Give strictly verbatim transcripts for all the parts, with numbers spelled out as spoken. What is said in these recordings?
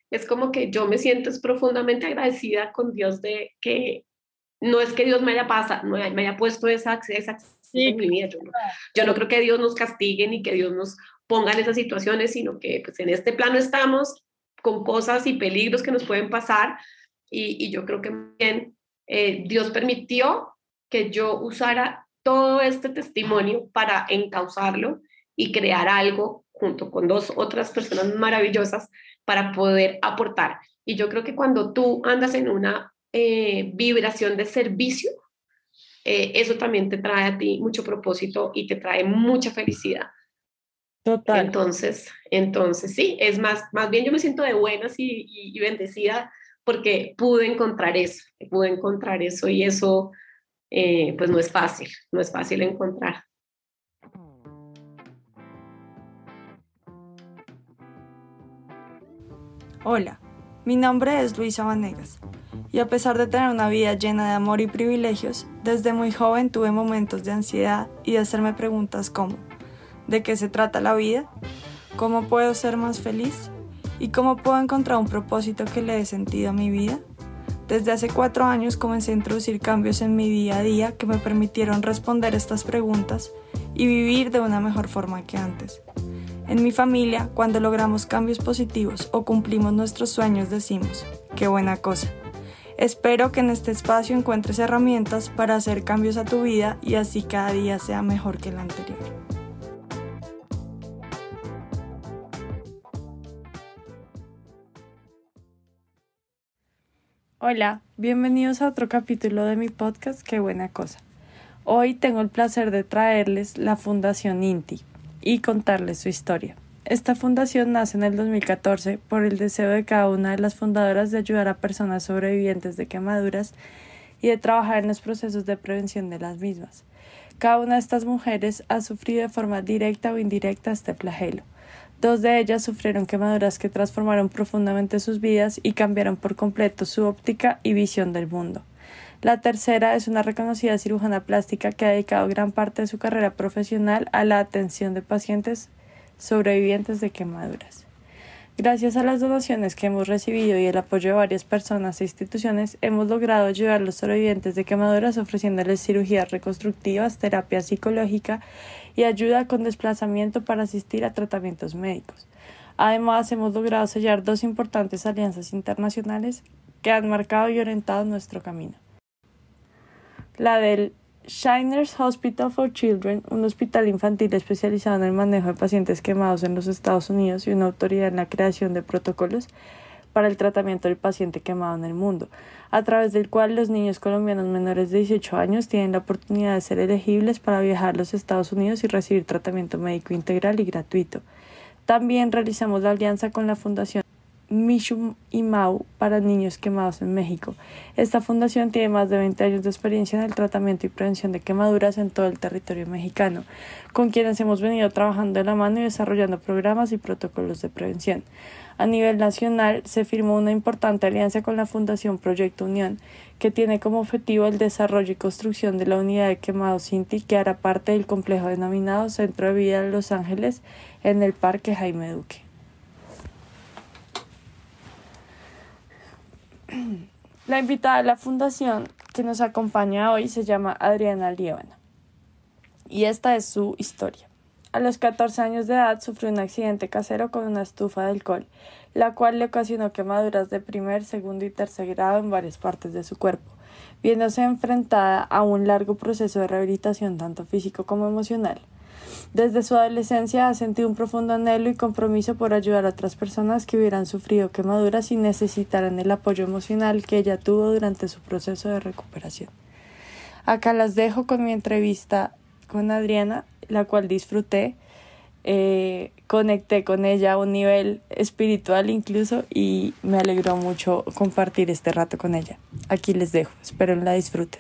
es como que yo me siento es profundamente agradecida con Dios de que no es que Dios me haya pasado, me haya puesto esa, esa acceso Sí, en mi vida. Yo no, yo no creo que Dios nos castigue ni que Dios nos ponga en esas situaciones, sino que pues en este plano estamos con cosas y peligros que nos pueden pasar y, y yo creo que bien, eh, Dios permitió que yo usara todo este testimonio para encauzarlo y crear algo junto con dos otras personas maravillosas para poder aportar. Y yo creo que cuando tú andas en una eh, vibración de servicio, eh, eso también te trae a ti mucho propósito y te trae mucha felicidad. total. Entonces, entonces sí, es más, más bien yo me siento de buenas y, y, y bendecida porque pude encontrar eso, pude encontrar eso y eso eh, pues no es fácil, no es fácil encontrar. Hola, mi nombre es Luisa Vanegas y a pesar de tener una vida llena de amor y privilegios, desde muy joven tuve momentos de ansiedad y de hacerme preguntas como ¿de qué se trata la vida? ¿Cómo puedo ser más feliz? ¿Y cómo puedo encontrar un propósito que le dé sentido a mi vida? Desde hace cuatro años comencé a introducir cambios en mi día a día que me permitieron responder estas preguntas y vivir de una mejor forma que antes. En mi familia, cuando logramos cambios positivos o cumplimos nuestros sueños, decimos, ¡qué buena cosa! Espero que en este espacio encuentres herramientas para hacer cambios a tu vida y así cada día sea mejor que el anterior. Hola, bienvenidos a otro capítulo de mi podcast ¡Qué buena cosa! Hoy tengo el placer de traerles la Fundación INTI y contarles su historia. Esta fundación nace en el dos mil catorce por el deseo de cada una de las fundadoras de ayudar a personas sobrevivientes de quemaduras y de trabajar en los procesos de prevención de las mismas. Cada una de estas mujeres ha sufrido de forma directa o indirecta este flagelo. Dos de ellas sufrieron quemaduras que transformaron profundamente sus vidas y cambiaron por completo su óptica y visión del mundo. La tercera es una reconocida cirujana plástica que ha dedicado gran parte de su carrera profesional a la atención de pacientes sobrevivientes de quemaduras. Gracias a las donaciones que hemos recibido y el apoyo de varias personas e instituciones, hemos logrado ayudar a los sobrevivientes de quemaduras ofreciéndoles cirugías reconstructivas, terapia psicológica y ayuda con desplazamiento para asistir a tratamientos médicos. Además, hemos logrado sellar dos importantes alianzas internacionales que han marcado y orientado nuestro camino. La del Shriners Hospital for Children, un hospital infantil especializado en el manejo de pacientes quemados en los Estados Unidos y una autoridad en la creación de protocolos para el tratamiento del paciente quemado en el mundo, a través del cual los niños colombianos menores de dieciocho años tienen la oportunidad de ser elegibles para viajar a los Estados Unidos y recibir tratamiento médico integral y gratuito. También realizamos la alianza con la Fundación Mishum y Mau para niños quemados en México. Esta fundación tiene más de veinte años de experiencia en el tratamiento y prevención de quemaduras en todo el territorio mexicano, con quienes hemos venido trabajando de la mano y desarrollando programas y protocolos de prevención. A nivel nacional se firmó una importante alianza con la Fundación Proyecto Unión, que tiene como objetivo el desarrollo y construcción de la unidad de quemados INTI, que hará parte del complejo denominado Centro de Vida de Los Ángeles en el Parque Jaime Duque. La invitada de la fundación que nos acompaña hoy se llama Adriana Liébana y esta es su historia. A los catorce años de edad sufrió un accidente casero con una estufa de alcohol, la cual le ocasionó quemaduras de primer, segundo y tercer grado en varias partes de su cuerpo, viéndose enfrentada a un largo proceso de rehabilitación tanto físico como emocional. Desde su adolescencia ha sentido un profundo anhelo y compromiso por ayudar a otras personas que hubieran sufrido quemaduras y necesitaran el apoyo emocional que ella tuvo durante su proceso de recuperación. Acá las dejo con mi entrevista con Adriana, la cual disfruté, eh, conecté con ella a un nivel espiritual incluso y me alegró mucho compartir este rato con ella. Aquí les dejo, espero la disfruten.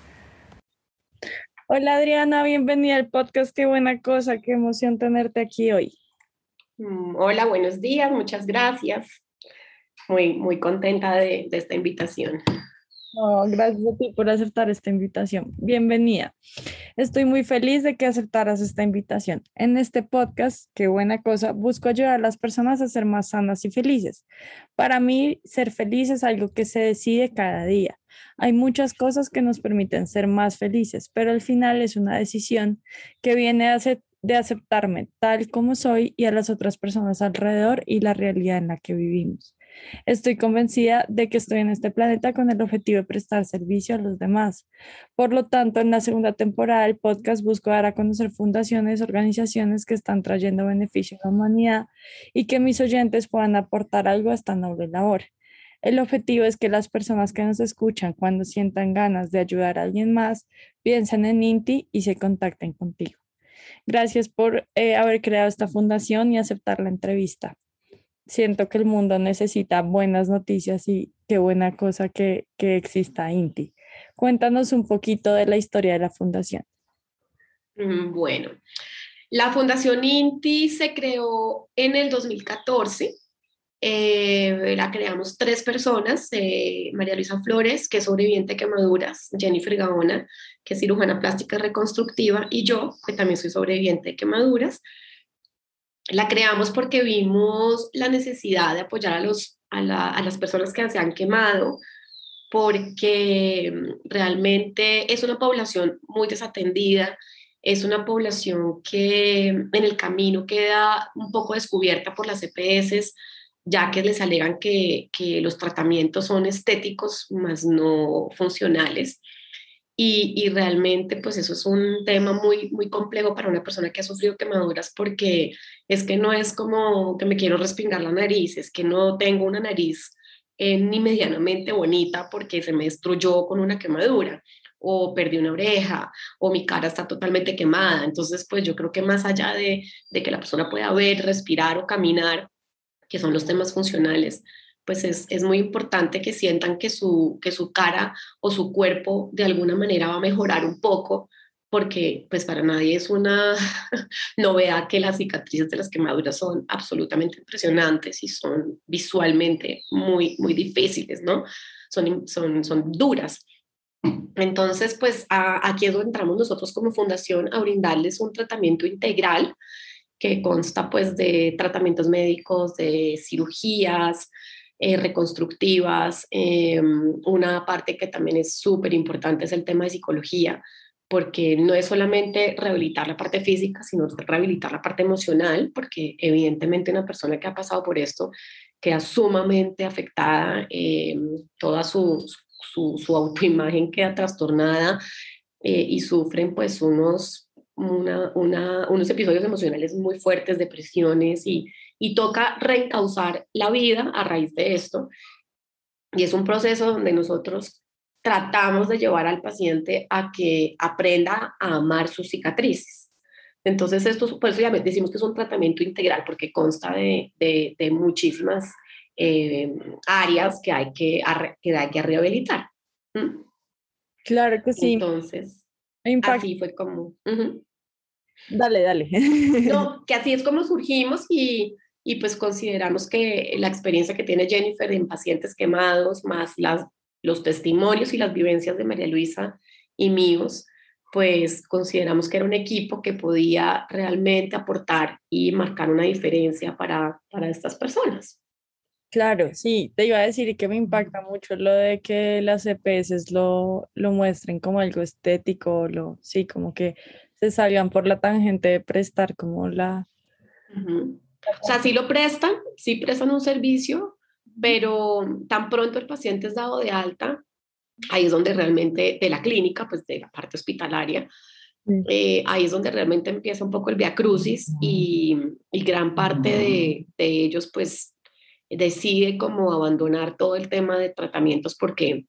Hola Adriana, bienvenida al podcast, qué buena cosa, qué emoción tenerte aquí hoy. Mm, hola, buenos días, muchas gracias. Muy, muy contenta de, de esta invitación. No, gracias a ti por aceptar esta invitación. Bienvenida. Estoy muy feliz de que aceptaras esta invitación. En este podcast, qué buena cosa, busco ayudar a las personas a ser más sanas y felices. Para mí, ser feliz es algo que se decide cada día. Hay muchas cosas que nos permiten ser más felices, pero al final es una decisión que viene a acep- de aceptarme tal como soy y a las otras personas alrededor y la realidad en la que vivimos. Estoy convencida de que estoy en este planeta con el objetivo de prestar servicio a los demás. Por lo tanto, en la segunda temporada del podcast busco dar a conocer fundaciones, organizaciones que están trayendo beneficio a la humanidad y que mis oyentes puedan aportar algo a esta noble labor. El objetivo es que las personas que nos escuchan cuando sientan ganas de ayudar a alguien más, piensen en Inti y se contacten contigo. Gracias por eh, haber creado esta fundación y aceptar la entrevista. Siento que el mundo necesita buenas noticias y qué buena cosa que, que exista Inti. Cuéntanos un poquito de la historia de la fundación. Mm, Bueno, la Fundación INTI se creó en el dos mil catorce. Eh, la creamos tres personas, eh, María Luisa Flores, que es sobreviviente de quemaduras, Jennifer Gaona, que es cirujana plástica reconstructiva, y yo, que también soy sobreviviente de quemaduras. La creamos porque vimos la necesidad de apoyar a, los, a, la, a las personas que se han quemado, porque mm, realmente es una población muy desatendida, es una población que en el camino queda un poco descubierta por las E P S, ya que les alegan que, que los tratamientos son estéticos, más no funcionales. Y, y realmente, pues eso es un tema muy, muy complejo para una persona que ha sufrido quemaduras, porque es que no es como que me quiero respingar la nariz, es que no tengo una nariz eh, ni medianamente bonita porque se me destruyó con una quemadura, o perdí una oreja, o mi cara está totalmente quemada. Entonces, pues yo creo que más allá de, de que la persona pueda ver, respirar o caminar, que son los temas funcionales, pues es, es muy importante que sientan que su, que su cara o su cuerpo de alguna manera va a mejorar un poco, porque pues para nadie es una novedad que las cicatrices de las quemaduras son absolutamente impresionantes y son visualmente muy, muy difíciles, ¿no? Son, son, son duras. Entonces, pues a, aquí es donde entramos nosotros como fundación a brindarles un tratamiento integral que consta pues de tratamientos médicos, de cirugías eh, reconstructivas. Eh, una parte que también es súper importante es el tema de psicología, porque no es solamente rehabilitar la parte física, sino rehabilitar la parte emocional, porque evidentemente una persona que ha pasado por esto queda sumamente afectada, eh, toda su, su, su autoimagen queda trastornada, eh, y sufren pues unos una, una, unos episodios emocionales muy fuertes, depresiones, y, y toca reencauzar la vida a raíz de esto. Y es un proceso donde nosotros tratamos de llevar al paciente a que aprenda a amar sus cicatrices. Entonces, esto, por eso ya decimos que es un tratamiento integral, porque consta de, de, de muchísimas eh, áreas que hay que, que hay que rehabilitar. ¿Mm? Claro que sí, Entonces, impacto. así fue como... Uh -huh. Dale, dale. No, que así es como surgimos, y, y pues consideramos que la experiencia que tiene Jennifer en pacientes quemados, más las, los testimonios y las vivencias de María Luisa y míos, pues consideramos que era un equipo que podía realmente aportar y marcar una diferencia para, para estas personas. Claro, sí, te iba a decir que me impacta mucho lo de que las E P S lo, lo muestren como algo estético, lo, sí, como que se salgan por la tangente de prestar como la... Uh-huh. O sea, sí lo prestan, sí prestan un servicio, pero tan pronto el paciente es dado de alta, ahí es donde realmente, de la clínica, pues de la parte hospitalaria, Sí. eh, ahí es donde realmente empieza un poco el vía crucis, y, y gran parte de, de ellos pues decide como abandonar todo el tema de tratamientos, porque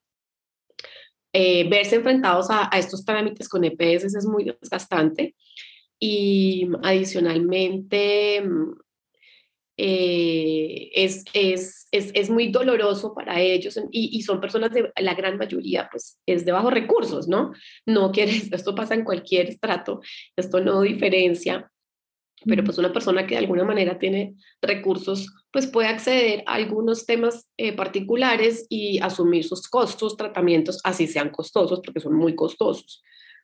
eh, verse enfrentados a, a estos trámites con E P S es muy desgastante, y adicionalmente eh, es, es, es, es, muy doloroso para ellos, y, y son personas de la gran mayoría pues es de bajos recursos, ¿no? No quieres, esto pasa en cualquier estrato, esto no diferencia, pero pues una persona que de alguna manera tiene recursos, pues puede acceder a algunos temas eh, particulares y asumir sus costos, tratamientos, así sean costosos, porque son muy costosos.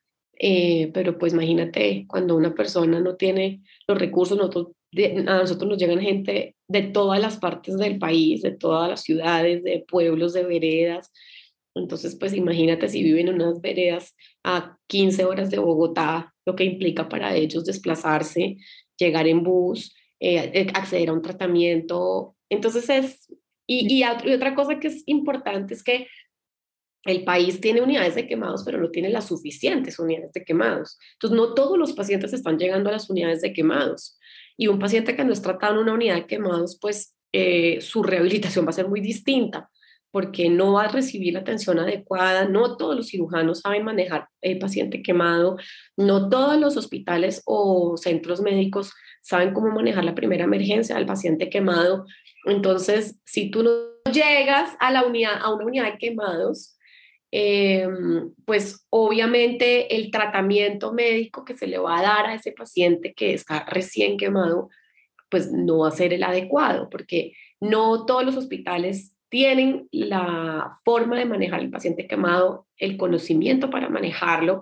Eh, pero pues imagínate, cuando una persona no tiene los recursos, nosotros, de, a nosotros nos llegan gente de todas las partes del país, de todas las ciudades, de pueblos, de veredas. Entonces, pues imagínate si viven en unas veredas a quince horas de Bogotá, lo que implica para ellos desplazarse, llegar en bus, eh, eh, acceder a un tratamiento. Entonces es, y, y, y otra cosa que es importante es que el país tiene unidades de quemados, pero no tiene las suficientes unidades de quemados. Entonces, no todos los pacientes están llegando a las unidades de quemados. Y un paciente que no es tratado en una unidad de quemados, pues eh, su rehabilitación va a ser muy distinta, porque no va a recibir la atención adecuada. No todos los cirujanos saben manejar el paciente quemado. No todos los hospitales o centros médicos saben cómo manejar la primera emergencia del paciente quemado. Entonces, si tú no llegas a, la unidad, a una unidad de quemados, eh, pues obviamente el tratamiento médico que se le va a dar a ese paciente que está recién quemado, pues no va a ser el adecuado, porque no todos los hospitales tienen la forma de manejar el paciente quemado, el conocimiento para manejarlo.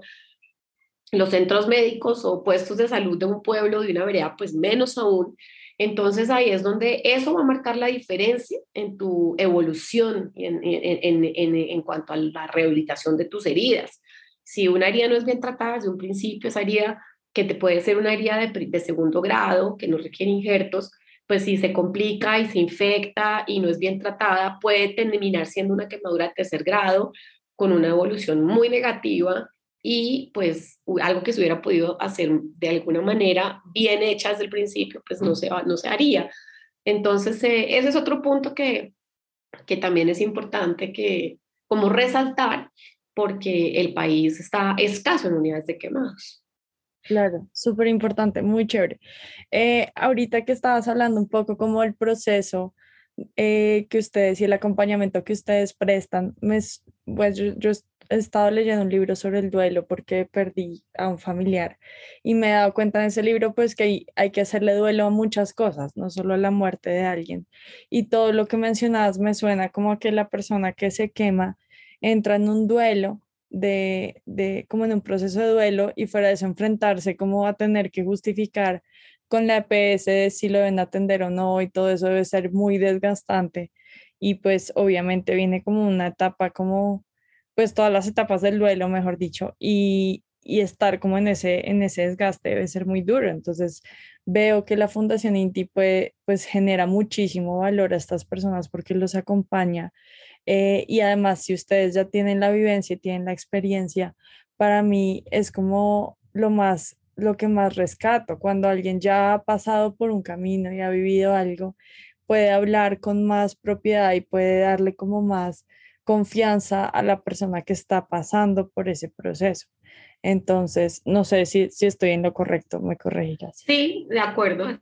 Los centros médicos o puestos de salud de un pueblo, de una vereda, pues menos aún. Entonces ahí es donde eso va a marcar la diferencia en tu evolución en, en, en, en, en cuanto a la rehabilitación de tus heridas. Si una herida no es bien tratada desde un principio, esa herida que te puede ser una herida de, de segundo grado, que no requiere injertos, pues si se complica y se infecta y no es bien tratada, puede terminar siendo una quemadura de tercer grado con una evolución muy negativa y pues algo que se hubiera podido hacer de alguna manera bien hecha desde el principio, pues no se, no se haría. Entonces, eh, ese es otro punto que, que también es importante que como resaltar, porque el país está escaso en unidades de quemados. Claro, súper importante, muy chévere. Eh, ahorita que estabas hablando un poco como el proceso eh, que ustedes y el acompañamiento que ustedes prestan, me, s- pues yo, yo he estado leyendo un libro sobre el duelo porque perdí a un familiar y me he dado cuenta en ese libro pues que hay, hay que hacerle duelo a muchas cosas, no solo a la muerte de alguien. Y todo lo que mencionabas me suena como que la persona que se quema entra en un duelo de, de como en un proceso de duelo y fuera de eso enfrentarse como a tener que justificar con la E P S de si lo deben atender o no y todo eso debe ser muy desgastante y pues obviamente viene como una etapa como pues todas las etapas del duelo, mejor dicho, y, y estar como en ese, en ese desgaste debe ser muy duro. Entonces veo que la Fundación INTI pues, pues genera muchísimo valor a estas personas porque los acompaña eh, y además, si ustedes ya tienen la vivencia y tienen la experiencia, para mí es como lo más, lo que más rescato. Cuando alguien ya ha pasado por un camino y ha vivido algo, puede hablar con más propiedad y puede darle como más confianza a la persona que está pasando por ese proceso. Entonces, no sé si, si estoy en lo correcto, me corregirás. Sí, de acuerdo.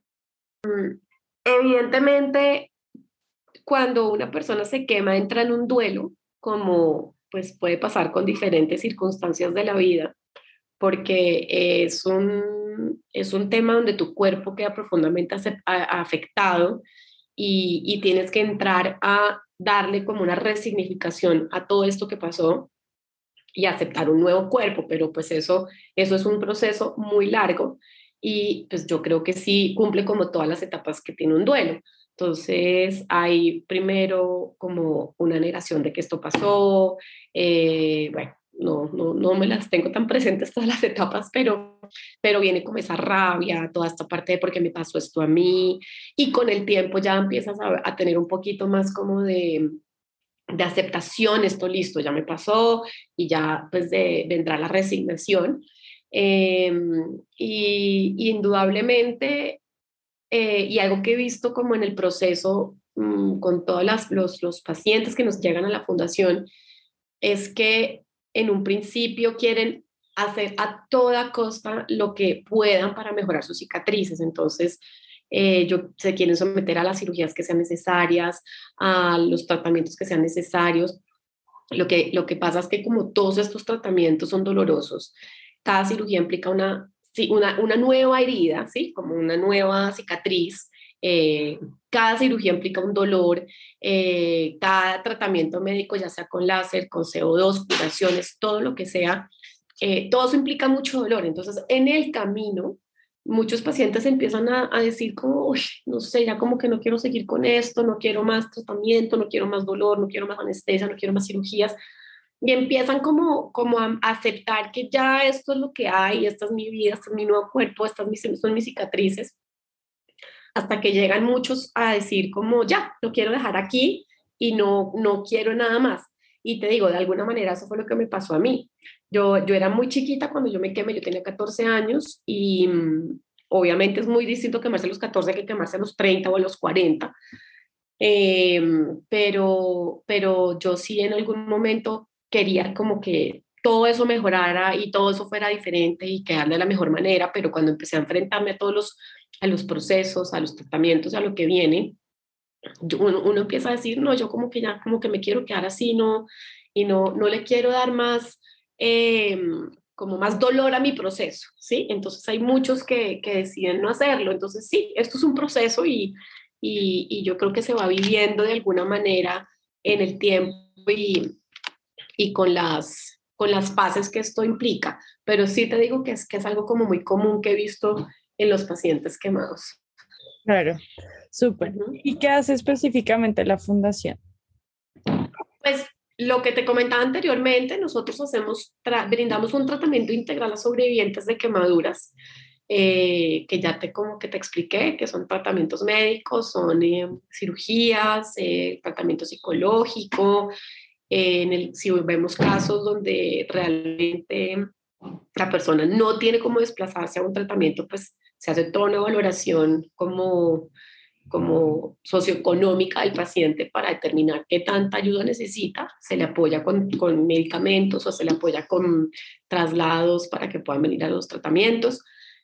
Evidentemente, cuando una persona se quema, entra en un duelo, como pues puede pasar con diferentes circunstancias de la vida, porque es un, es un tema donde tu cuerpo queda profundamente afectado y, y tienes que entrar a darle como una resignificación a todo esto que pasó y aceptar un nuevo cuerpo, pero pues eso, eso es un proceso muy largo y pues yo creo que sí cumple como todas las etapas que tiene un duelo. Entonces hay primero como una negación de que esto pasó, eh, bueno, no, no, no me las tengo tan presentes todas las etapas, pero, pero viene como esa rabia, toda esta parte de por qué me pasó esto a mí, y con el tiempo ya empiezas a, a tener un poquito más como de, de aceptación, esto listo, ya me pasó, y ya pues de, vendrá la resignación. Eh, y, y indudablemente, eh, y algo que he visto como en el proceso mmm, con todos las, los, los pacientes que nos llegan a la fundación, es que en un principio quieren hacer a toda costa lo que puedan para mejorar sus cicatrices. Entonces, eh, yo, se quieren someter a las cirugías que sean necesarias, a los tratamientos que sean necesarios. Lo que, lo que pasa es que como todos estos tratamientos son dolorosos, cada cirugía implica una sí, una, una nueva herida, ¿sí? Como una nueva cicatriz. Eh, cada cirugía implica un dolor, eh, cada tratamiento médico, ya sea con láser, con C O dos, curaciones, todo lo que sea, eh, todo eso implica mucho dolor. Entonces, en el camino, muchos pacientes empiezan a, a decir como, uy, no sé, ya como que no quiero seguir con esto, no quiero más tratamiento, no quiero más dolor, no quiero más anestesia, no quiero más cirugías. Y empiezan como, como a aceptar que ya esto es lo que hay, esta es mi vida, este es mi nuevo cuerpo, estas son mis cicatrices, hasta que llegan muchos a decir como ya, lo quiero dejar aquí y no, no quiero nada más. Y te digo, de alguna manera eso fue lo que me pasó a mí. Yo, yo era muy chiquita cuando yo me quemé, yo tenía catorce años y mm, obviamente es muy distinto quemarse a los catorce que quemarse a los treinta o a los cuarenta. Eh, pero, pero yo sí en algún momento quería como que todo eso mejorara y todo eso fuera diferente y quedar de la mejor manera, pero cuando empecé a enfrentarme a todos los, a los procesos, a los tratamientos, a lo que viene, yo, uno, uno empieza a decir, no, yo como que ya, como que me quiero quedar así, no, y no, no le quiero dar más, eh, como más dolor a mi proceso, ¿sí? Entonces hay muchos que, que deciden no hacerlo, entonces sí, esto es un proceso y, y, y yo creo que se va viviendo de alguna manera en el tiempo y, y con las, con las fases que esto implica, pero sí te digo que es, que es algo como muy común que he visto en los pacientes quemados. Claro, súper. Ujú. ¿Y qué hace específicamente la fundación? Pues lo que te comentaba anteriormente, nosotros hacemos, brindamos un tratamiento integral a sobrevivientes de quemaduras, eh, que ya te como que te expliqué, que son tratamientos médicos, son eh, cirugías, eh, tratamiento psicológico, eh, en el, si vemos casos donde realmente la persona no tiene cómo desplazarse a un tratamiento, pues se hace toda una valoración como como socioeconómica del paciente para determinar qué tanta ayuda necesita, se le apoya con, con medicamentos o se le apoya con traslados para que puedan venir a los tratamientos.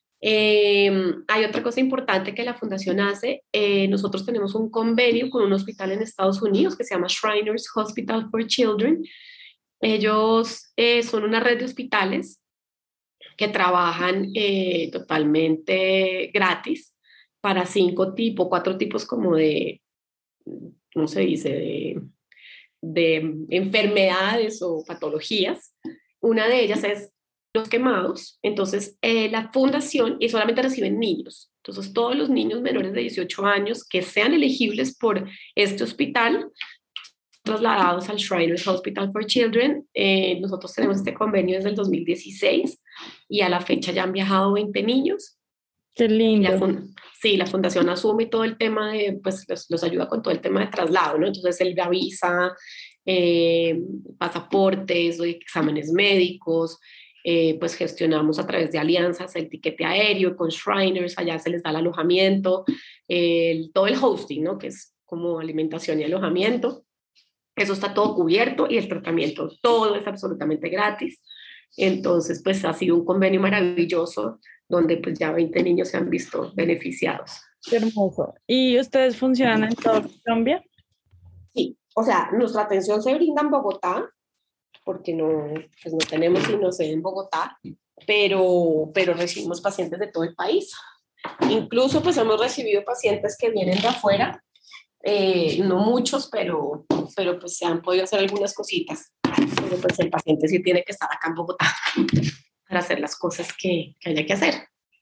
Eh, hay otra cosa importante que la fundación hace, eh, nosotros tenemos un convenio con un hospital en Estados Unidos que se llama Shriners Hospital for Children. Ellos eh, son una red de hospitales que trabajan eh, totalmente gratis para cinco tipos, cuatro tipos como de, ¿cómo se dice?, de, de enfermedades o patologías. Una de ellas es los quemados. Entonces, eh, la fundación, y solamente reciben niños. Entonces, todos los niños menores de dieciocho años que sean elegibles por este hospital, trasladados al Shriners Hospital for Children. Eh, nosotros tenemos este convenio desde el dos mil dieciséis y a la fecha ya han viajado veinte niños. Qué Y la lindo. fund sí, la fundación asume todo el tema de, pues los, los ayuda con todo el tema de traslado, ¿no? Entonces él avisa, eh, pasaportes, exámenes médicos, eh, pues gestionamos a través de alianzas el tiquete aéreo con Shriners, allá se les da el alojamiento, el, todo el hosting, ¿no? Que es como alimentación y alojamiento. Eso está todo cubierto y el tratamiento, todo es absolutamente gratis. Entonces, pues ha sido un convenio maravilloso donde pues ya veinte niños se han visto beneficiados. Qué hermoso. ¿Y ustedes funcionan en toda Colombia? Sí, o sea, nuestra atención se brinda en Bogotá, porque no, pues no tenemos sino sede en Bogotá, pero, pero recibimos pacientes de todo el país. Incluso pues hemos recibido pacientes que vienen de afuera, eh, no muchos, pero, pero pues se han podido hacer algunas cositas. Pero pues el paciente sí tiene que estar acá en Bogotá para hacer las cosas que, que haya que hacer.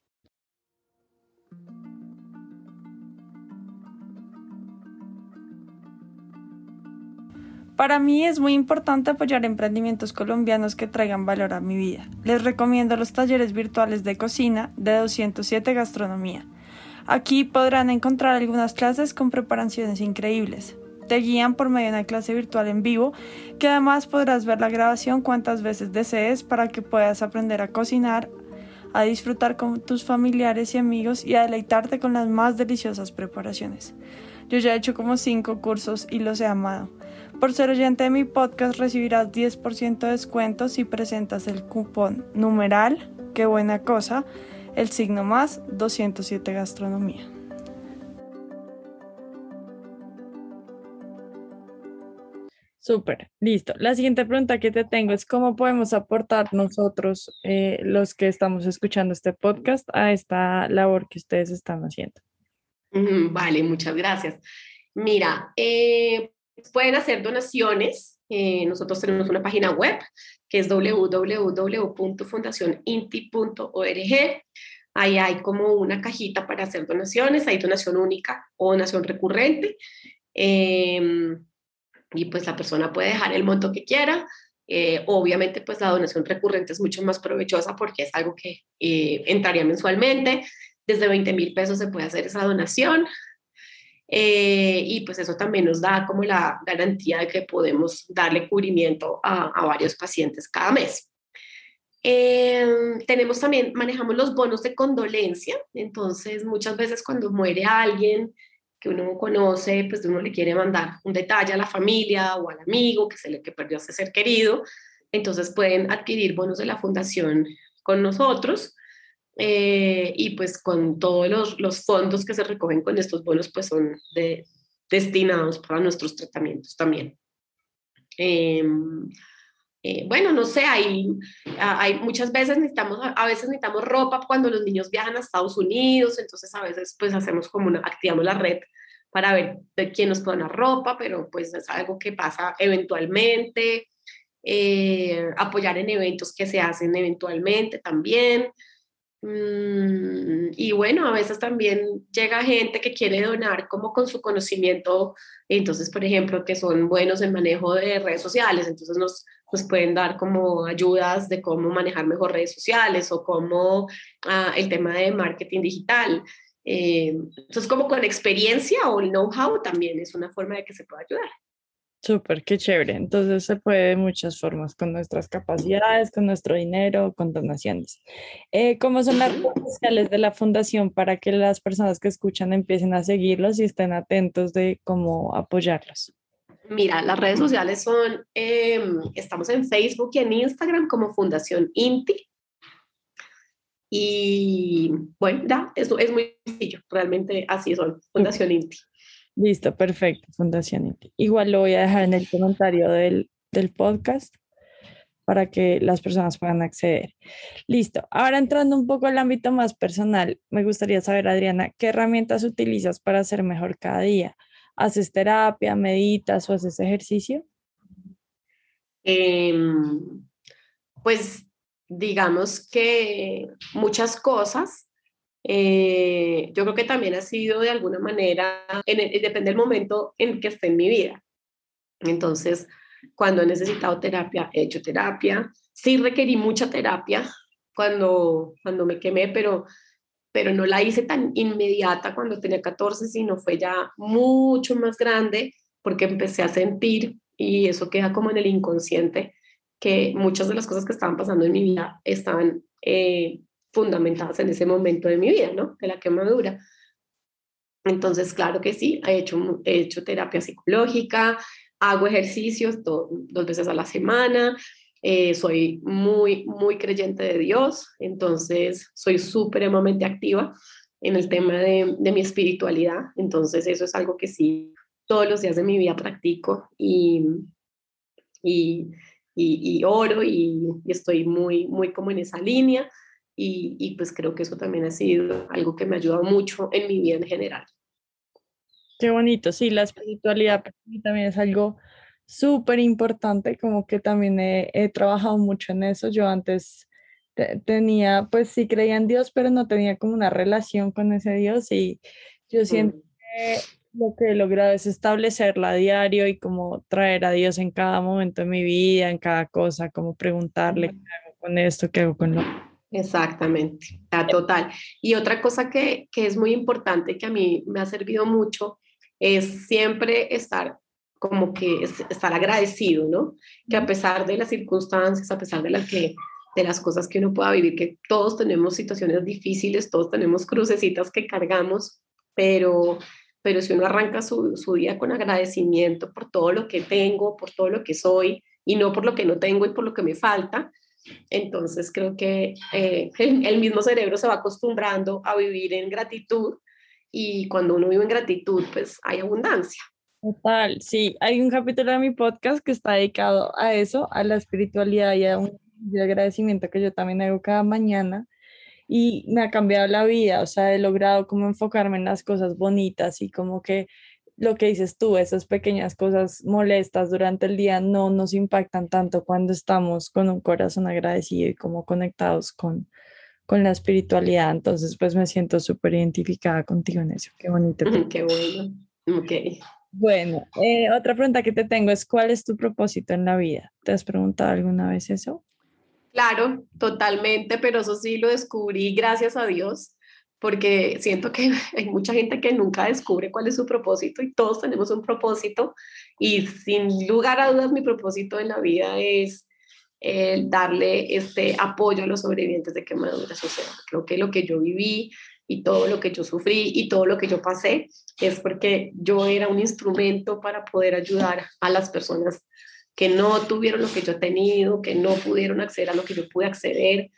Para mí es muy importante apoyar emprendimientos colombianos que traigan valor a mi vida. Les recomiendo los talleres virtuales de cocina de doscientos siete Gastronomía. Aquí podrán encontrar algunas clases con preparaciones increíbles. Te guían por medio de una clase virtual en vivo, que además podrás ver la grabación cuantas veces desees para que puedas aprender a cocinar, a disfrutar con tus familiares y amigos y a deleitarte con las más deliciosas preparaciones. Yo ya he hecho como cinco cursos y los he amado. Por ser oyente de mi podcast recibirás diez por ciento de descuento si presentas el cupón numeral, qué buena cosa, el signo más doscientos siete Gastronomía. Súper, listo. La siguiente pregunta que te tengo es cómo podemos aportar nosotros, eh, los que estamos escuchando este podcast, a esta labor que ustedes están haciendo. Mm, Vale, muchas gracias. Mira, eh, pueden hacer donaciones. Eh, nosotros tenemos una página web que es w w w punto fundación inti punto org. Ahí hay como una cajita para hacer donaciones. Hay donación única o donación recurrente. Eh, y pues la persona puede dejar el monto que quiera. Eh, obviamente, pues la donación recurrente es mucho más provechosa porque es algo que eh, entraría mensualmente. Desde veinte mil pesos se puede hacer esa donación. Eh, y pues eso también nos da como la garantía de que podemos darle cubrimiento a, a varios pacientes cada mes. Eh, tenemos también, manejamos los bonos de condolencia, entonces muchas veces cuando muere alguien que uno conoce, pues uno le quiere mandar un detalle a la familia o al amigo que se le que perdió a ese ser querido, entonces pueden adquirir bonos de la fundación con nosotros. Eh, y pues con todos los, los fondos que se recogen con estos bonos pues son de, destinados para nuestros tratamientos también. Eh, eh, bueno, no sé, hay, hay muchas veces necesitamos, a veces necesitamos ropa cuando los niños viajan a Estados Unidos, entonces a veces pues hacemos como una, activamos la red para ver de quién nos puede dar ropa, pero pues es algo que pasa eventualmente. Eh, apoyar en eventos que se hacen eventualmente también. Mm, y bueno, a veces también llega gente que quiere donar como con su conocimiento, entonces, por ejemplo, que son buenos en manejo de redes sociales, entonces nos, nos pueden dar como ayudas de cómo manejar mejor redes sociales o cómo ah, el tema de marketing digital. Eh, entonces, como con experiencia o el know-how también es una forma de que se pueda ayudar. Súper, qué chévere. Entonces se puede de muchas formas, con nuestras capacidades, con nuestro dinero, con donaciones. Eh, ¿cómo son las redes sociales de la fundación para que las personas que escuchan empiecen a seguirlos y estén atentos de cómo apoyarlos? Mira, las redes sociales son, eh, estamos en Facebook y en Instagram como Fundación INTI. Y bueno, ya, eso es muy sencillo, realmente así son, Súper. Fundación INTI. Listo, perfecto, Fundación Inti. Igual lo voy a dejar en el comentario del, del podcast para que las personas puedan acceder. Listo. Ahora entrando un poco al ámbito más personal, me gustaría saber, Adriana, ¿qué herramientas utilizas para ser mejor cada día? ¿Haces terapia, meditas o haces ejercicio? Eh, pues digamos que muchas cosas. Eh, yo creo que también ha sido de alguna manera, en el- depende del momento en que esté en mi vida. Entonces, cuando he necesitado terapia, he hecho terapia. Sí requerí mucha terapia cuando, cuando me quemé, pero, pero no la hice tan inmediata cuando tenía catorce, sino fue ya mucho más grande porque empecé a sentir, y eso queda como en el inconsciente, que muchas de las cosas que estaban pasando en mi vida estaban eh, fundamentadas en ese momento de mi vida, ¿no? De la quemadura. Entonces, claro que sí, he hecho, he hecho terapia psicológica, hago ejercicios do, dos veces a la semana, eh, soy muy, muy creyente de Dios, entonces soy supremamente activa en el tema de, de mi espiritualidad, entonces eso es algo que sí todos los días de mi vida practico y, y, y, y oro y, y, estoy muy, muy como en esa línea y, y pues creo que eso también ha sido algo que me ha ayudado mucho en mi vida en general. Qué bonito, sí, la espiritualidad para mí también es algo súper importante, como que también he, he trabajado mucho en eso. Yo antes te- tenía, pues sí creía en Dios, pero no tenía como una relación con ese Dios y yo siento Mm. que lo que he logrado es establecerla a diario y como traer a Dios en cada momento de mi vida, en cada cosa, como preguntarle qué hago con esto, qué hago con lo. Exactamente, ah, total. Y otra cosa que, que es muy importante, que a mí me ha servido mucho, es siempre estar como que es- estar agradecido, ¿no? Que a pesar de las circunstancias, a pesar de las que de las cosas que uno pueda vivir, que todos tenemos situaciones difíciles, todos tenemos crucecitas que cargamos, pero, pero si uno arranca su, su día con agradecimiento por todo lo que tengo, por todo lo que soy, y no por lo que no tengo y por lo que me falta, entonces creo que eh, el, el mismo cerebro se va acostumbrando a vivir en gratitud y cuando uno vive en gratitud, pues hay abundancia. Total, sí, hay un capítulo de mi podcast que está dedicado a eso, a la espiritualidad y a un de agradecimiento que yo también hago cada mañana y me ha cambiado la vida, o sea, he logrado como enfocarme en las cosas bonitas y como que lo que dices tú, esas pequeñas cosas molestas durante el día no nos impactan tanto cuando estamos con un corazón agradecido y como conectados con, con la espiritualidad, entonces pues me siento súper identificada contigo en eso, qué bonito. Qué bueno. Ok. Bueno, eh, otra pregunta que te tengo es, ¿cuál es tu propósito en la vida? ¿Te has preguntado alguna vez eso? Claro, totalmente, pero eso sí lo descubrí gracias a Dios, porque siento que hay mucha gente que nunca descubre cuál es su propósito y todos tenemos un propósito y sin lugar a dudas mi propósito en la vida es el darle este apoyo a los sobrevivientes de quemaduras. O sea, creo que lo que yo viví y todo lo que yo sufrí y todo lo que yo pasé es porque yo era un instrumento para poder ayudar a las personas que no tuvieron lo que yo he tenido, que no pudieron acceder a lo que yo pude acceder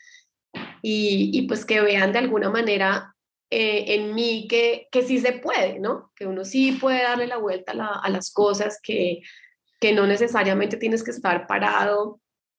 y, y pues que vean de alguna manera eh, en mí que, que sí se puede, ¿no? Que uno sí puede darle la vuelta a, la, a las cosas, que, que no necesariamente tienes que estar parado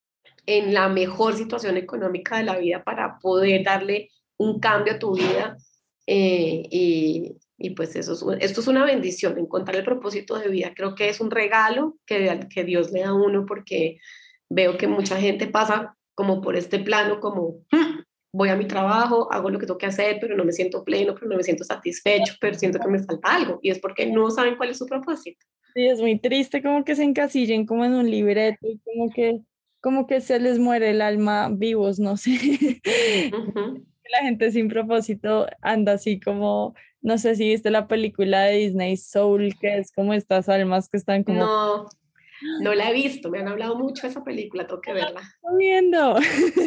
en la mejor situación económica de la vida para poder darle un cambio a tu vida. Eh, y, y, pues eso es, esto es una bendición, encontrar el propósito de vida. Creo que es un regalo que, que Dios le da a uno porque veo que mucha gente pasa como por este plano, como "Hmm, voy a mi trabajo, hago lo que tengo que hacer, pero no me siento pleno, pero no me siento satisfecho, pero siento que me falta algo. Y es porque no saben cuál es su propósito. Sí, es muy triste como que se encasillen como en un libreto y como que, como que se les muere el alma vivos, no sé. Uh -huh. La gente sin propósito anda así como, no sé si viste la película de Disney Soul, que es como estas almas que están como No, no la he visto, me han hablado mucho de esa película, tengo que verla. viendo.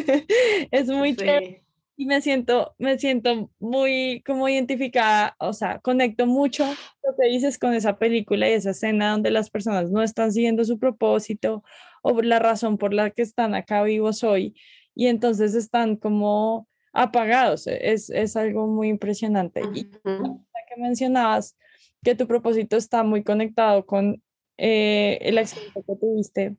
Es muy chévere. Sí. Y me siento, me siento muy como identificada, o sea, conecto mucho lo que dices con esa película y esa escena donde las personas no están siguiendo su propósito o la razón por la que están acá vivos hoy y entonces están como apagados. Es, es algo muy impresionante. Y Ujú, la que mencionabas que tu propósito está muy conectado con eh, el accidente que tuviste.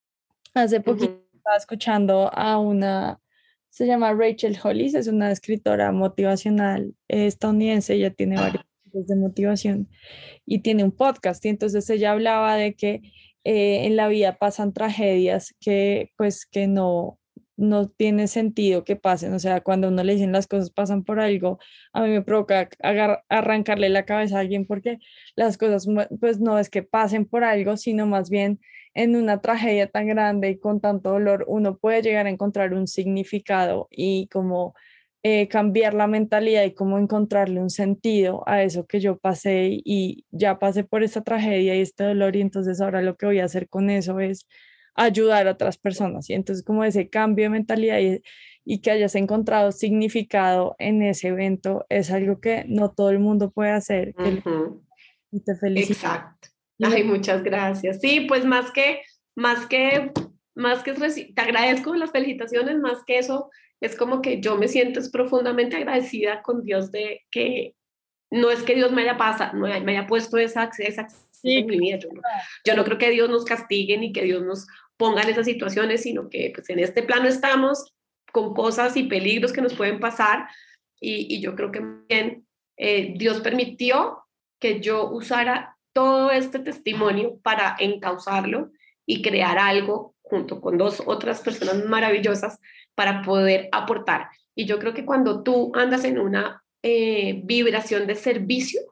Hace poquito ujú, estaba escuchando a una, se llama Rachel Hollis, es una escritora motivacional eh, estadounidense, ella tiene varios tipos de motivación y tiene un podcast y entonces ella hablaba de que eh, en la vida pasan tragedias que pues que no, no tiene sentido que pasen, o sea, cuando uno le dicen las cosas pasan por algo, a mí me provoca agar- arrancarle la cabeza a alguien porque las cosas mu- pues no es que pasen por algo, sino más bien en una tragedia tan grande y con tanto dolor, uno puede llegar a encontrar un significado y como eh, cambiar la mentalidad y cómo encontrarle un sentido a eso que yo pasé y ya pasé por esta tragedia y este dolor y entonces ahora lo que voy a hacer con eso es ayudar a otras personas y entonces como ese cambio de mentalidad y, y que hayas encontrado significado en ese evento es algo que no todo el mundo puede hacer, que lo- ujú. y te felicito. Exacto. Y me- Ay, muchas gracias. Sí, pues más que, más que, más que, reci- te agradezco las felicitaciones, más que eso, es como que yo me siento es profundamente agradecida con Dios de que no es que Dios me haya pasado, me haya puesto esa, esa sí, en mi vida. Yo no, yo no claro. creo que Dios nos castigue ni que Dios nos ponga en esas situaciones, sino que pues en este plano estamos con cosas y peligros que nos pueden pasar y, y yo creo que bien eh, Dios permitió que yo usara todo este testimonio para encauzarlo y crear algo junto con dos otras personas maravillosas para poder aportar. Y yo creo que cuando tú andas en una eh, vibración de servicio,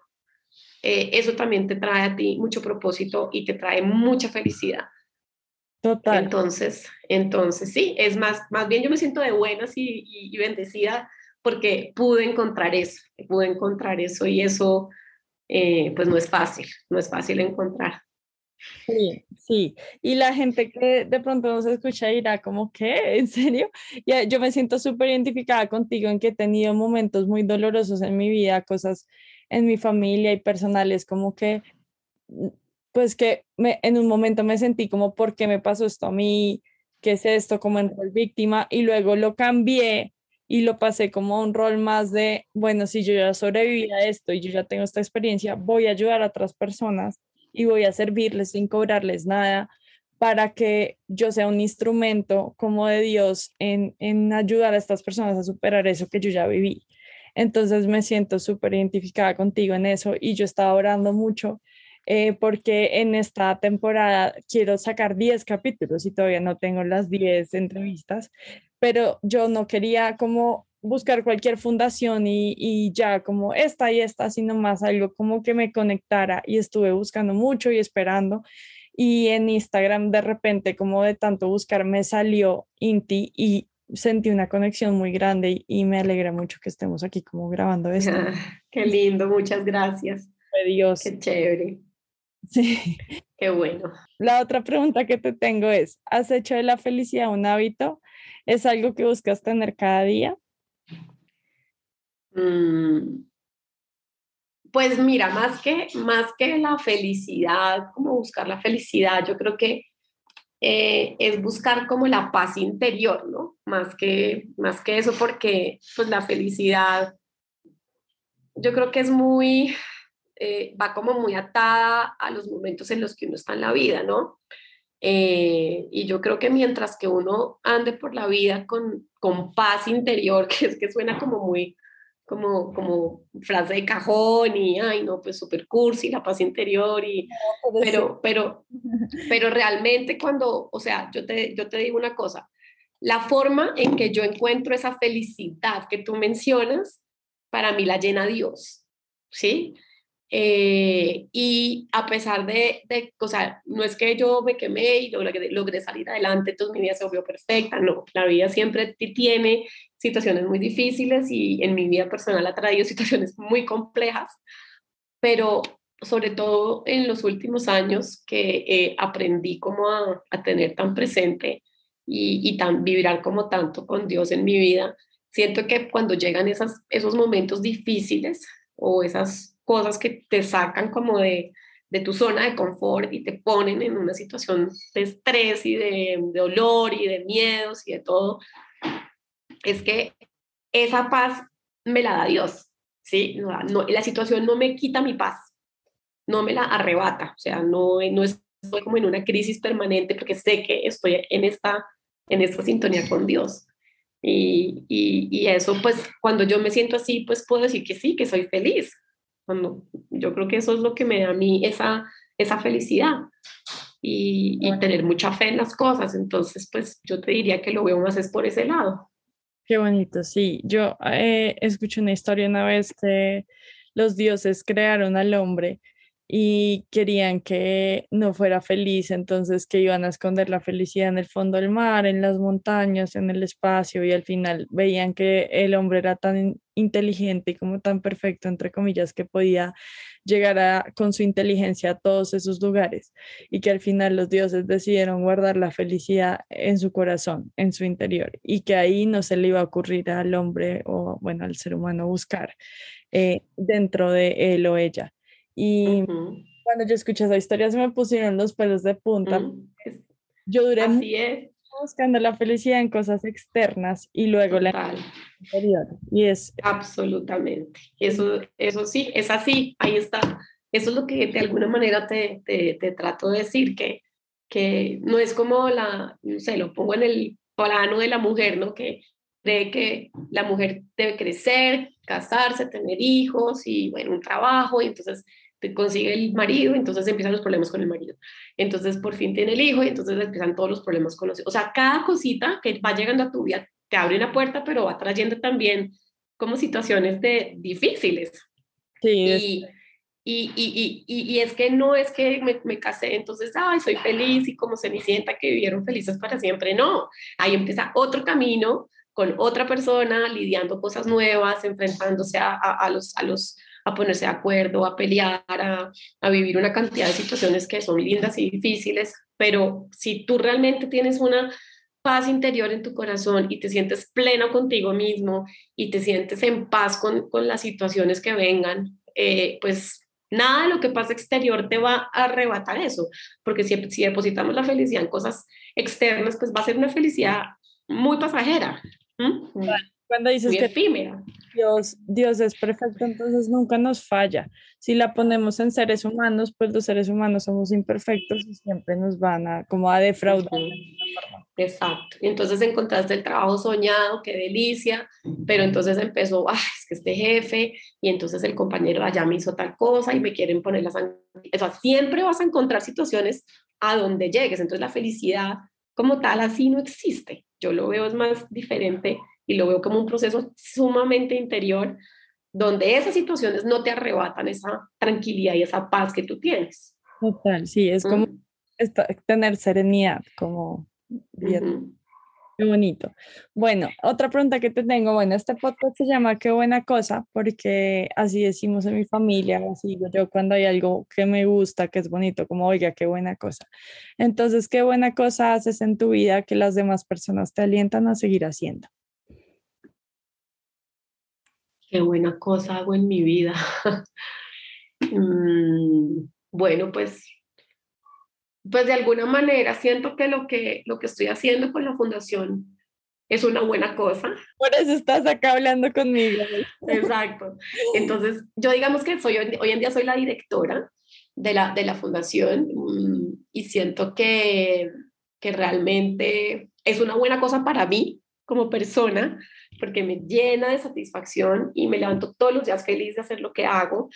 eh, eso también te trae a ti mucho propósito y te trae mucha felicidad. Total. Entonces, entonces sí, es más, más bien yo me siento de buenas y, y, y bendecida porque pude encontrar eso, pude encontrar eso y eso eh, pues no es fácil, no es fácil encontrar. Sí, sí. Y la gente que de pronto nos escucha dirá como, ¿qué? ¿En serio? Ya, yo me siento súper identificada contigo en que he tenido momentos muy dolorosos en mi vida, cosas en mi familia y personales, como que, mm, pues que me, en un momento me sentí como, ¿por qué me pasó esto a mí? ¿Qué es esto? Como en rol víctima y luego lo cambié y lo pasé como a un rol más de, bueno, si yo ya sobreviví a esto y yo ya tengo esta experiencia, voy a ayudar a otras personas y voy a servirles sin cobrarles nada para que yo sea un instrumento como de Dios en, en ayudar a estas personas a superar eso que yo ya viví. Entonces me siento súper identificada contigo en eso y yo estaba orando mucho eh, porque en esta temporada quiero sacar diez capítulos y todavía no tengo las diez entrevistas, pero yo no quería como buscar cualquier fundación y, y ya como esta y esta, sino más algo como que me conectara y estuve buscando mucho y esperando y en Instagram de repente como de tanto buscar me salió Inti y sentí una conexión muy grande y, y me alegra mucho que estemos aquí como grabando esto. Ah, qué lindo, muchas gracias. De Dios. Qué chévere. Sí. Qué bueno. La otra pregunta que te tengo es, ¿has hecho de la felicidad un hábito? ¿Es algo que buscas tener cada día? Mm, pues mira, más que, más que la felicidad, como buscar la felicidad, yo creo que eh, es buscar como la paz interior, ¿no? Más que, más que eso, porque pues la felicidad, yo creo que es muy, eh, va como muy atada a los momentos en los que uno está en la vida, ¿no? Eh, y yo creo que mientras que uno ande por la vida con, con paz interior, que es que suena como muy, como, como frase de cajón y, ay, no, pues super cursi, la paz interior, y, Pero sí. pero, pero, pero realmente cuando, o sea, yo te, yo te digo una cosa, la forma en que yo encuentro esa felicidad que tú mencionas, para mí la llena Dios, ¿sí? Eh, y a pesar de, de, o sea, no es que yo me quemé y logré, logré salir adelante, entonces mi vida se volvió perfecta, no, la vida siempre tiene situaciones muy difíciles y en mi vida personal ha traído situaciones muy complejas, pero sobre todo en los últimos años que eh, aprendí como a, a, tener tan presente y, y tan, vibrar como tanto con Dios en mi vida, siento que cuando llegan esas, esos momentos difíciles o esas cosas que te sacan como de, de tu zona de confort y te ponen en una situación de estrés y de, de dolor y de miedos y de todo, es que esa paz me la da Dios, ¿sí? No, no, la situación no me quita mi paz, no me la arrebata, o sea, no, no estoy como en una crisis permanente porque sé que estoy en esta, en esta sintonía con Dios. Y, y, y eso, pues, cuando yo me siento así, pues puedo decir que sí, que soy feliz. Cuando, yo creo que eso es lo que me da a mí esa, esa felicidad y, y tener mucha fe en las cosas. Entonces, pues, yo te diría que lo veo más es por ese lado. Qué bonito, sí. Yo eh, escuché una historia una vez que los dioses crearon al hombre y querían que no fuera feliz, entonces que iban a esconder la felicidad en el fondo del mar, en las montañas, en el espacio, y al final veían que el hombre era tan in- inteligente y como tan perfecto, entre comillas, que podía llegar a, con su inteligencia a todos esos lugares y que al final los dioses decidieron guardar la felicidad en su corazón, en su interior, y que ahí no se le iba a ocurrir al hombre o, bueno, al ser humano buscar eh, dentro de él o ella. Y Ujú, cuando yo escuché esa historia se me pusieron los pelos de punta. ujú. Es- Yo duré mucho Así es, buscando la felicidad en cosas externas y luego la total. interior. Y es, Absolutamente. es Eso, eso sí, es así, ahí está. Eso es lo que de alguna manera te, te, te trato de decir, que, que no es como la, no sé, lo pongo en el plano de la mujer, ¿no? Que cree que la mujer debe crecer, casarse, tener hijos y, bueno, un trabajo, y entonces te consigue el marido, entonces empiezan los problemas con el marido. Entonces por fin tiene el hijo y entonces empiezan todos los problemas con los hijos. O sea, cada cosita que va llegando a tu vida te abre una puerta, pero va trayendo también como situaciones de difíciles. sí, es, Y, y, y, y, y es que no es que me, me casé, entonces, ay, soy feliz y como Cenicienta que vivieron felices para siempre, no. Ahí empieza otro camino con otra persona, lidiando cosas nuevas, enfrentándose a, a, a los, a los a ponerse de acuerdo, a pelear, a, a vivir una cantidad de situaciones que son lindas y difíciles, pero si tú realmente tienes una paz interior en tu corazón y te sientes pleno contigo mismo y te sientes en paz con, con las situaciones que vengan, eh, pues nada de lo que pasa exterior te va a arrebatar eso, porque si, si depositamos la felicidad en cosas externas, pues va a ser una felicidad muy pasajera. ¿Mm? Cuando dices muy que efímera. Dios, Dios es perfecto, entonces nunca nos falla. Si la ponemos en seres humanos, pues los seres humanos somos imperfectos y siempre nos van a como a defraudar. Ujú. Exacto. Y entonces encontraste el trabajo soñado, qué delicia, pero entonces empezó, ah, es que este jefe, y entonces el compañero allá me hizo tal cosa y me quieren poner la sangre. O sea, siempre vas a encontrar situaciones a donde llegues. Entonces la felicidad como tal así no existe. Yo lo veo es más diferente y lo veo como un proceso sumamente interior donde esas situaciones no te arrebatan esa tranquilidad y esa paz que tú tienes. Total, sí, es como ¿Mm? esta- tener serenidad, como bien, Ujú. qué bonito. Bueno, otra pregunta que te tengo, bueno, este podcast se llama Qué buena cosa, porque así decimos en mi familia, así digo yo cuando hay algo que me gusta, que es bonito, como, oiga, qué buena cosa. Entonces, ¿qué buena cosa haces en tu vida que las demás personas te alientan a seguir haciendo? Qué buena cosa hago en mi vida. Mm, bueno, pues, pues de alguna manera siento que lo que, lo que estoy haciendo con la fundación es una buena cosa. Por eso estás acá hablando conmigo. Exacto. Entonces, yo digamos que soy, hoy hoy en día soy la directora de la, de la fundación, mm, y siento que, que realmente es una buena cosa para mí como persona, porque me llena de satisfacción y me levanto todos los días feliz de hacer lo que hago.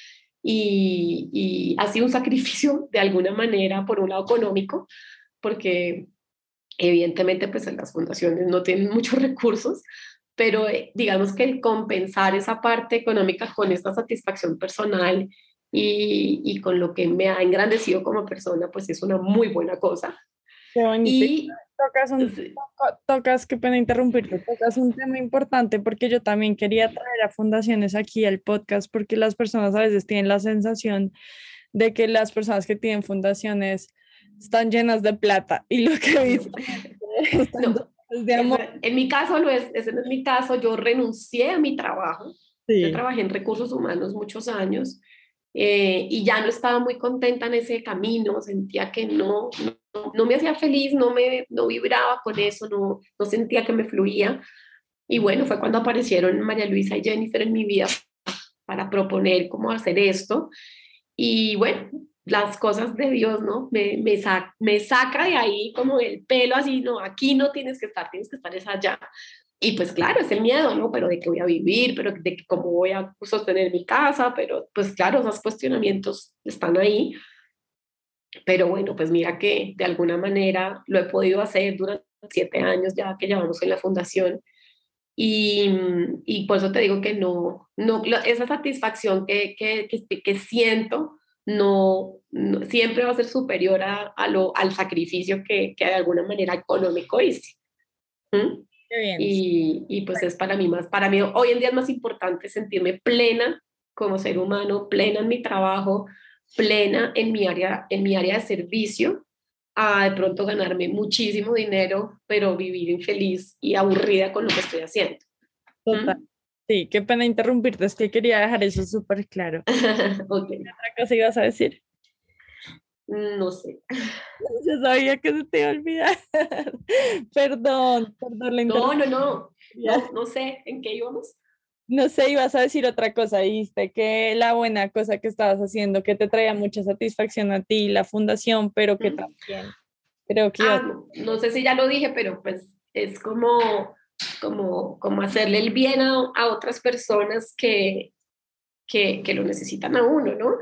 Y, y ha sido un sacrificio de alguna manera, por un lado económico, porque evidentemente pues en las fundaciones no tienen muchos recursos, pero eh, digamos que el compensar esa parte económica con esta satisfacción personal y, y con lo que me ha engrandecido como persona, pues es una muy buena cosa. Qué bonito. Y Y tocas un, sí, toco- tocas, qué pena interrumpirte, tocas un tema importante porque yo también quería traer a fundaciones aquí al podcast porque las personas a veces tienen la sensación de que las personas que tienen fundaciones están llenas de plata y lo que no, dicen es que están no, llenas de amor. ese- en mi caso no es, ese no es mi caso, yo renuncié a mi trabajo, yo Sí, trabajé en recursos humanos muchos años, eh, y ya no estaba muy contenta en ese camino, sentía que no, no, no me hacía feliz, no, me, no vibraba con eso, no, no sentía que me fluía. Y bueno, fue cuando aparecieron María Luisa y Jennifer en mi vida para proponer cómo hacer esto. Y bueno, las cosas de Dios, ¿no? Me, me, sa me saca de ahí como el pelo así, no, aquí no tienes que estar, tienes que estar es allá. Y pues claro, es el miedo, ¿no? Pero de qué voy a vivir, pero de que cómo voy a sostener mi casa, pero pues claro, esos cuestionamientos están ahí. Pero bueno, pues mira que de alguna manera lo he podido hacer durante siete años ya que llevamos en la fundación. Y, y por eso te digo que no, no esa satisfacción que, que, que, que siento no, no, siempre va a ser superior a, a lo, al sacrificio que, que de alguna manera económico hice. ¿Mm? qué bien. Y, y pues es para mí más, para mí hoy en día es más importante sentirme plena como ser humano, plena en mi trabajo, plena en mi área, en mi área de servicio, a de pronto ganarme muchísimo dinero, pero vivir infeliz y aburrida con lo que estoy haciendo. Total. ¿Mm? Sí, qué pena interrumpirte, es que quería dejar eso súper claro. Ok, ¿Qué otra cosa ibas a decir? no sé. Yo sabía que se te iba a olvidar. Perdón, perdón la No, no, no, interrupción. no, no sé en qué íbamos. No sé, ibas a decir otra cosa, dijiste que la buena cosa que estabas haciendo, que te traía mucha satisfacción a ti, la fundación, pero que ¿Mm? también creo que ibas Ah, no, no sé si ya lo dije, pero pues es como, como, como hacerle el bien a, a otras personas que, que, que lo necesitan a uno, ¿no?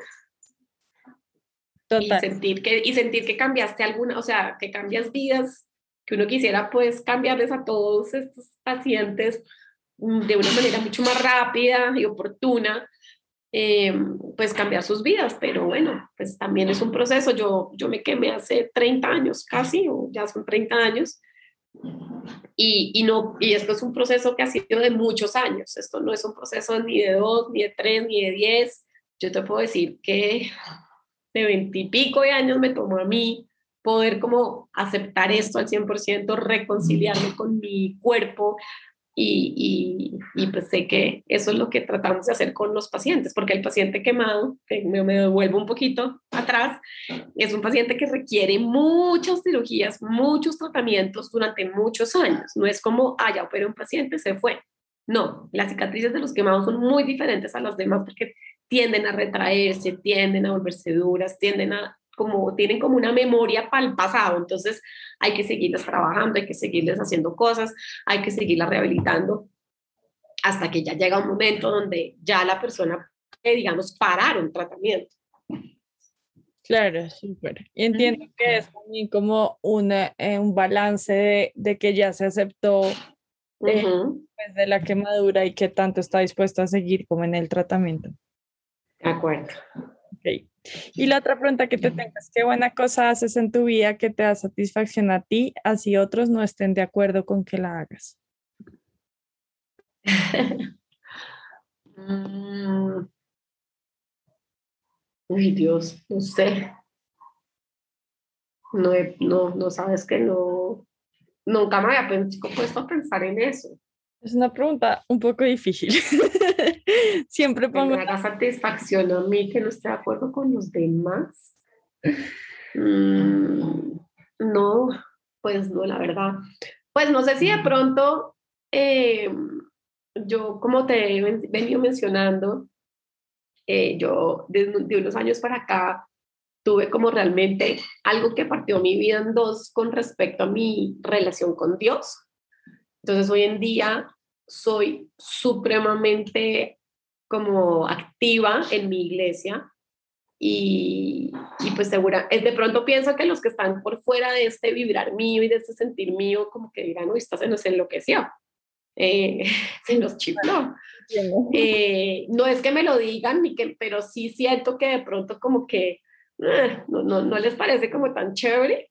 Y total. sentir que, y sentir que cambiaste alguna, o sea, que cambias vidas, que uno quisiera pues cambiarles a todos estos pacientes mm, de una manera mucho más rápida y oportuna, eh, pues cambiar sus vidas, pero bueno, pues también es un proceso. Yo, yo me quemé hace treinta años casi, o ya son treinta años, y, y, no, y esto es un proceso que ha sido de muchos años, esto no es un proceso ni de dos, ni de tres, ni de diez, yo te puedo decir que de veintipico de años me tomó a mí poder como aceptar esto al cien por ciento, reconciliarme con mi cuerpo, y, y, y, pues sé que eso es lo que tratamos de hacer con los pacientes, porque el paciente quemado, que me, me devuelvo un poquito atrás, es un paciente que requiere muchas cirugías, muchos tratamientos durante muchos años. No es como, ah, ya operé un paciente, se fue. No, las cicatrices de los quemados son muy diferentes a las demás porque tienden a retraerse, tienden a volverse duras, tienden a, como, tienen como una memoria para el pasado, entonces hay que seguirlas trabajando, hay que seguirles haciendo cosas, hay que seguirlas rehabilitando hasta que ya llega un momento donde ya la persona puede, digamos, parar un tratamiento. Claro, súper. Y entiendo ¿Mm? que es también como una, eh, un balance de, de que ya se aceptó eh, Ujú. pues, de la quemadura y que tanto está dispuesto a seguir como en el tratamiento. De acuerdo. Ok. Y la otra pregunta que te tengo es, ¿qué buena cosa haces en tu vida que te da satisfacción a ti, así otros no estén de acuerdo con que la hagas? Mm, Uy, Dios, no sé. No, he- no, no sabes que no, nunca me había pens- puesto a pensar en eso. Es una pregunta un poco difícil. Siempre Que pongo me haga satisfacción a mí que no esté de acuerdo con los demás. Mm, no, pues no, la verdad. Pues no sé si de pronto eh, yo, como te he ven- venido mencionando, eh, yo de, de unos años para acá tuve como realmente algo que partió mi vida en dos con respecto a mi relación con Dios. Entonces hoy en día soy supremamente como activa en mi iglesia y, y pues segura, es de pronto pienso que los que están por fuera de este vibrar mío y de este sentir mío como que dirán, uy, esta se nos enloqueció, eh, se nos chifló. Eh, no es que me lo digan, ni que, pero sí siento que de pronto como que eh, no, no, no les parece como tan chévere.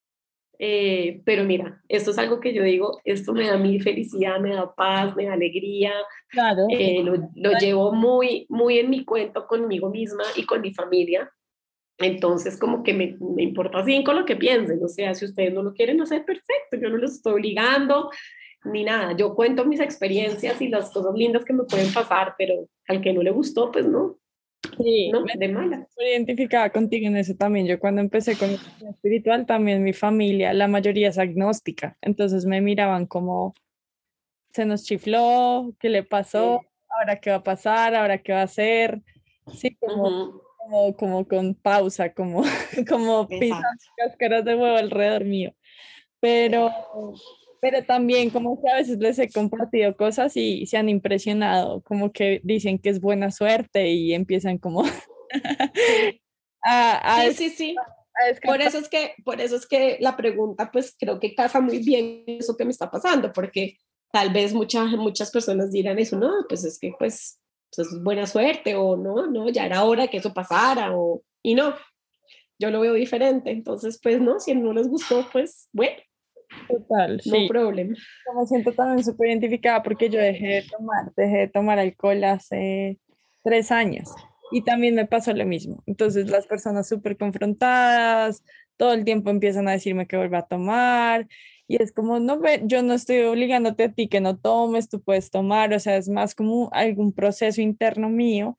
Eh, pero mira, esto es algo que yo digo, esto me da mi felicidad, me da paz, me da alegría, Claro, eh, lo, lo llevo muy, muy en mi cuento conmigo misma y con mi familia. Entonces, como que me, me importa cinco lo que piensen, o sea, si ustedes no lo quieren hacer, perfecto, yo no los estoy obligando ni nada, yo cuento mis experiencias y las cosas lindas que me pueden pasar, pero al que no le gustó, pues no, sí, no, me de malas. estoy identificada contigo en eso también. Yo cuando empecé con mi camino espiritual, también mi familia, la mayoría es agnóstica, entonces me miraban como se nos chifló, ¿qué le pasó? Sí. ¿Ahora qué va a pasar? ¿Ahora qué va a hacer? Sí, como, Ujú. como, como con pausa, como, como pisando Exacto. cáscaras de huevo alrededor mío. Pero, pero también como que a veces les he compartido cosas y se han impresionado, como que dicen que es buena suerte y empiezan como Sí, a, a, sí, des- sí, sí. a Por descartar. eso es que, por eso es que la pregunta, pues creo que casa muy bien eso que me está pasando, porque tal vez muchas, muchas personas dirán eso, no, pues es que pues, pues es buena suerte o no, no, ya era hora que eso pasara o, y no, yo lo veo diferente, entonces pues no, si no les gustó, pues bueno, Total, no sí. problem. Yo me siento también súper identificada porque yo dejé de tomar, dejé de tomar alcohol hace tres años y también me pasó lo mismo. Entonces las personas súper confrontadas, todo el tiempo empiezan a decirme que vuelva a tomar y es como, no, ve, yo no estoy obligándote a ti que no tomes, tú puedes tomar, o sea, es más como algún proceso interno mío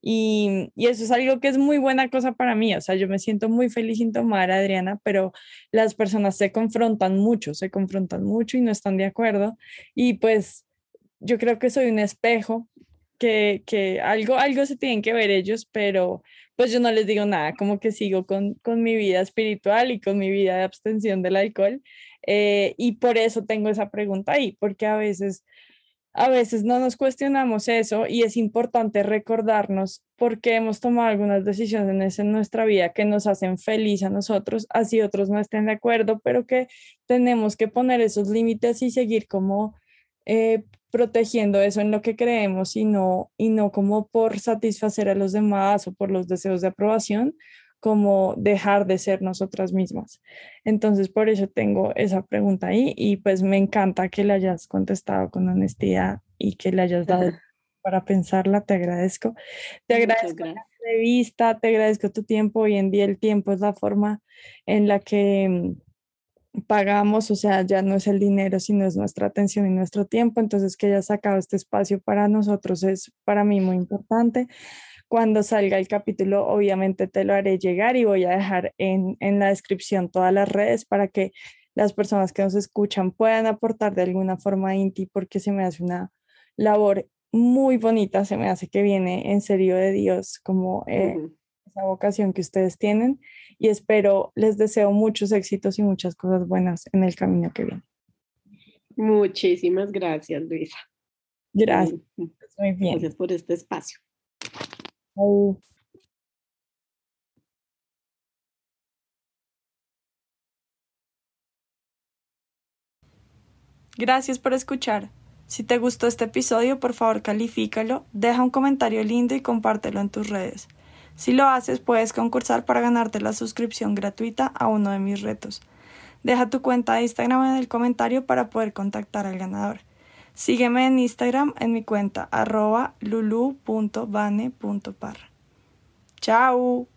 y, y eso es algo que es muy buena cosa para mí, o sea, yo me siento muy feliz sin tomar, Adriana, pero las personas se confrontan mucho, se confrontan mucho y no están de acuerdo. Y pues yo creo que soy un espejo, que, que algo, algo se tienen que ver ellos, pero pues yo no les digo nada, como que sigo con, con mi vida espiritual y con mi vida de abstención del alcohol. Eh, y por eso tengo esa pregunta ahí, porque a veces a veces no nos cuestionamos eso y es importante recordarnos por qué hemos tomado algunas decisiones en nuestra vida que nos hacen feliz a nosotros, así otros no estén de acuerdo, pero que tenemos que poner esos límites y seguir como eh, protegiendo eso en lo que creemos y no, y no como por satisfacer a los demás o por los deseos de aprobación, como dejar de ser nosotras mismas. Entonces, por eso tengo esa pregunta ahí y pues me encanta que le hayas contestado con honestidad y que le hayas dado para pensarla. Te agradezco. Te Muchas agradezco la gracias. entrevista, te agradezco tu tiempo. Hoy en día el tiempo es la forma en la que mm, pagamos, o sea, ya no es el dinero, sino es nuestra atención y nuestro tiempo. Entonces, que hayas sacado este espacio para nosotros es para mí muy importante. Cuando salga el capítulo, obviamente te lo haré llegar y voy a dejar en, en la descripción todas las redes para que las personas que nos escuchan puedan aportar de alguna forma a Inti, porque se me hace una labor muy bonita, se me hace que viene en serio de Dios, como eh, Ujú. esa vocación que ustedes tienen y espero, les deseo muchos éxitos y muchas cosas buenas en el camino que viene. Muchísimas gracias, Luisa. Gracias, Mm, mm. muy bien. Gracias por este espacio. Chao. Gracias por escuchar. Si te gustó este episodio, por favor califícalo, deja un comentario lindo y compártelo en tus redes. Si lo haces, puedes concursar para ganarte la suscripción gratuita a uno de mis retos. Deja tu cuenta de Instagram en el comentario para poder contactar al ganador. Sígueme en Instagram en mi cuenta arroba lulu punto vane punto parra. ¡Chao!